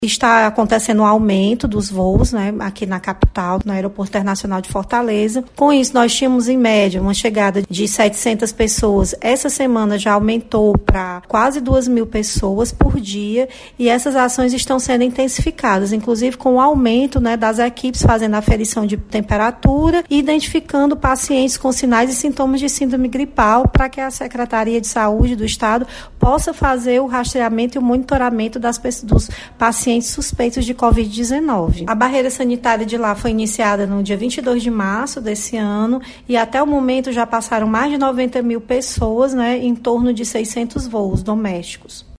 Está acontecendo um aumento dos voos, né, aqui na capital, no Aeroporto Internacional de Fortaleza. Com isso, nós tínhamos, em média, uma chegada de 700 pessoas. Essa semana já aumentou para quase 2.000 pessoas por dia e essas ações estão sendo intensificadas, inclusive com o aumento, né, das equipes fazendo aferição de temperatura e identificando pacientes com sinais e sintomas de síndrome gripal para que a Secretaria de Saúde do Estado possa fazer o rastreamento e o monitoramento dos pacientes suspeitos de Covid-19. A barreira sanitária de lá foi iniciada no dia 22 de março desse ano e até o momento já passaram mais de 90.000 pessoas, né, em torno de 600 voos domésticos.